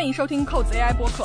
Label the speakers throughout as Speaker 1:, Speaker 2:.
Speaker 1: 欢迎收听扣子 AI 播客。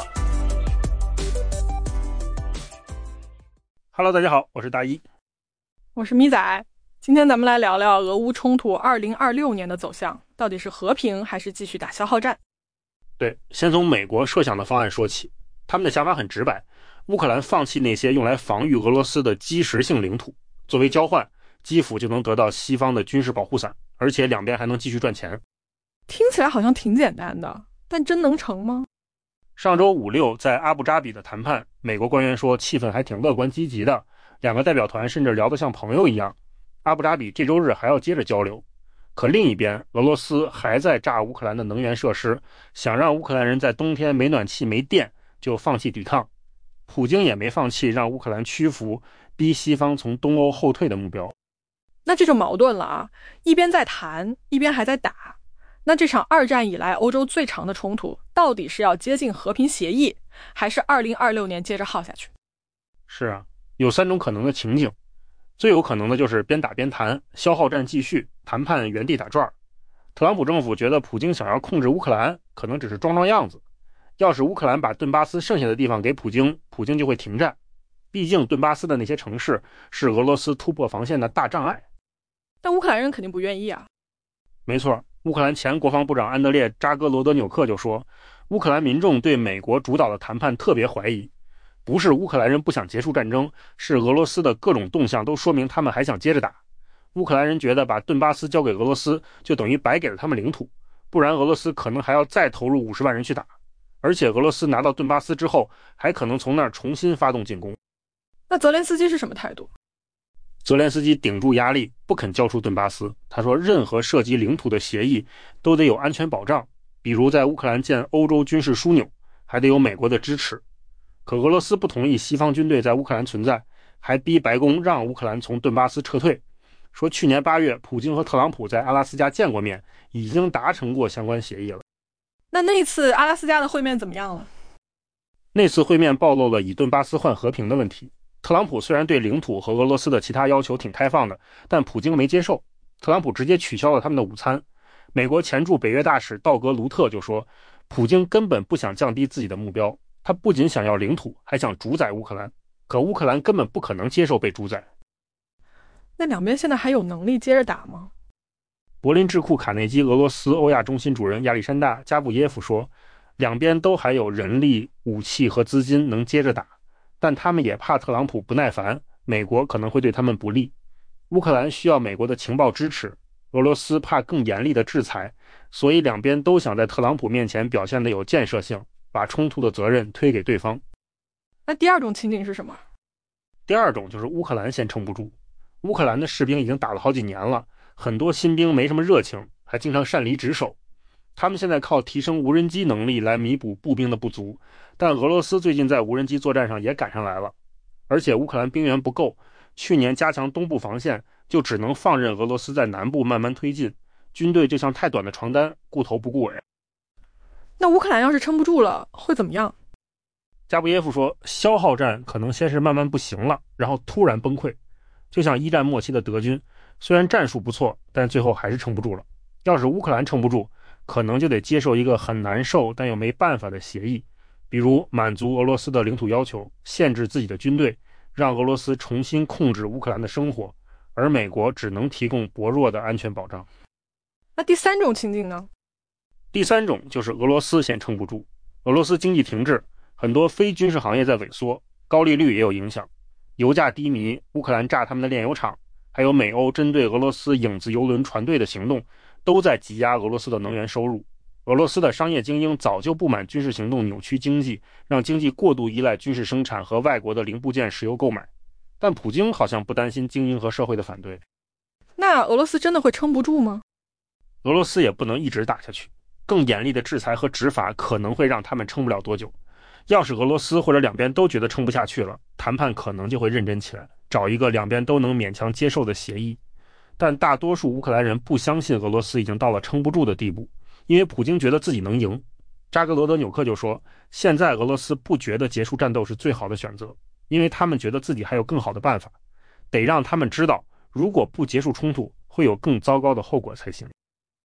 Speaker 2: Hello， 大家好，我是大一，
Speaker 1: 我是咪仔。今天咱们来聊聊俄乌冲突2026年的走向，到底是和平还是继续打消耗战？
Speaker 2: 对，先从美国设想的方案说起。他们的想法很直白，乌克兰放弃那些用来防御俄罗斯的基石性领土，作为交换，基辅就能得到西方的军事保护伞，而且两边还能继续赚钱。
Speaker 1: 听起来好像挺简单的，但真能成吗？
Speaker 2: 上周5、6在阿布扎比的谈判，美国官员说气氛还挺乐观积极的，两个代表团甚至聊得像朋友一样。阿布扎比这周日还要接着交流。可另一边，俄罗斯还在炸乌克兰的能源设施，想让乌克兰人在冬天没暖气没电就放弃抵抗。普京也没放弃让乌克兰屈服，逼西方从东欧后退的目标。
Speaker 1: 那这就矛盾了啊，一边在谈，一边还在打。那这场二战以来欧洲最长的冲突，到底是要接近和平协议，还是2026年接着耗下去？
Speaker 2: 是啊，有3种可能的情景。最有可能的就是边打边谈，消耗战继续，谈判原地打转。特朗普政府觉得普京想要控制乌克兰，可能只是装装样子。要是乌克兰把顿巴斯剩下的地方给普京，普京就会停战。毕竟顿巴斯的那些城市是俄罗斯突破防线的大障碍。
Speaker 1: 但乌克兰人肯定不愿意啊。
Speaker 2: 没错，乌克兰前国防部长安德烈·扎戈罗德纽克就说，乌克兰民众对美国主导的谈判特别怀疑。不是乌克兰人不想结束战争，是俄罗斯的各种动向都说明他们还想接着打。乌克兰人觉得把顿巴斯交给俄罗斯就等于白给了他们领土，不然俄罗斯可能还要再投入50万人去打，而且俄罗斯拿到顿巴斯之后还可能从那儿重新发动进攻。
Speaker 1: 那泽连斯基是什么态度？
Speaker 2: 泽连斯基顶住压力不肯交出顿巴斯，他说任何涉及领土的协议都得有安全保障，比如在乌克兰建欧洲军事枢纽还得有美国的支持。可俄罗斯不同意西方军队在乌克兰存在，还逼白宫让乌克兰从顿巴斯撤退。说去年8月普京和特朗普在阿拉斯加见过面，已经达成过相关协议了。
Speaker 1: 那次阿拉斯加的会面怎么样了？
Speaker 2: 那次会面暴露了以顿巴斯换和平的问题。特朗普虽然对领土和俄罗斯的其他要求挺开放的，但普京没接受。特朗普直接取消了他们的午餐。美国前驻北约大使道格·卢特就说，普京根本不想降低自己的目标，他不仅想要领土，还想主宰乌克兰，可乌克兰根本不可能接受被主宰。
Speaker 1: 那两边现在还有能力接着打吗？
Speaker 2: 柏林智库卡内基俄罗斯欧亚中心主任亚历山大·加布耶夫说，两边都还有人力、武器和资金能接着打，但他们也怕特朗普不耐烦，美国可能会对他们不利。乌克兰需要美国的情报支持，俄罗斯怕更严厉的制裁，所以两边都想在特朗普面前表现得有建设性，把冲突的责任推给对方。
Speaker 1: 那第二种情景是什么？
Speaker 2: 第二种就是乌克兰先撑不住。乌克兰的士兵已经打了好几年了，很多新兵没什么热情，还经常擅离职守。他们现在靠提升无人机能力来弥补步兵的不足，但俄罗斯最近在无人机作战上也赶上来了。而且乌克兰兵员不够，去年加强东部防线就只能放任俄罗斯在南部慢慢推进，军队就像太短的床单，顾头不顾尾。
Speaker 1: 那乌克兰要是撑不住了，会怎么样？
Speaker 2: 加布耶夫说，消耗战可能先是慢慢不行了，然后突然崩溃，就像一战末期的德军，虽然战术不错，但最后还是撑不住了。要是乌克兰撑不住，可能就得接受一个很难受但又没办法的协议，比如满足俄罗斯的领土要求，限制自己的军队，让俄罗斯重新控制乌克兰的生活，而美国只能提供薄弱的安全保障。
Speaker 1: 那第三种情景呢？
Speaker 2: 第三种就是俄罗斯先撑不住，俄罗斯经济停滞，很多非军事行业在萎缩，高利率也有影响，油价低迷，乌克兰炸他们的炼油厂，还有美欧针对俄罗斯影子油轮船队的行动，都在挤压俄罗斯的能源收入。俄罗斯的商业精英早就不满军事行动扭曲经济，让经济过度依赖军事生产和外国的零部件石油购买。但普京好像不担心精英和社会的反对。
Speaker 1: 那俄罗斯真的会撑不住吗？
Speaker 2: 俄罗斯也不能一直打下去，更严厉的制裁和执法可能会让他们撑不了多久。要是俄罗斯或者两边都觉得撑不下去了，谈判可能就会认真起来，找一个两边都能勉强接受的协议。但大多数乌克兰人不相信俄罗斯已经到了撑不住的地步，因为普京觉得自己能赢。扎格罗德纽克就说，现在俄罗斯不觉得结束战斗是最好的选择，因为他们觉得自己还有更好的办法，得让他们知道，如果不结束冲突，会有更糟糕的后果才行。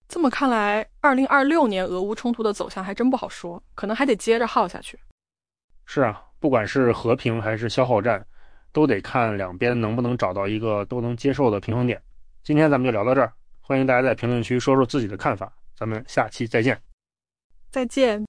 Speaker 1: 这么看来，2026年俄乌冲突的走向还真不好说，可能还得接着耗下去。
Speaker 2: 是啊，不管是和平还是消耗战，都得看两边能不能找到一个都能接受的平衡点。今天咱们就聊到这儿，欢迎大家在评论区说说自己的看法，咱们下期再见。
Speaker 1: 再见。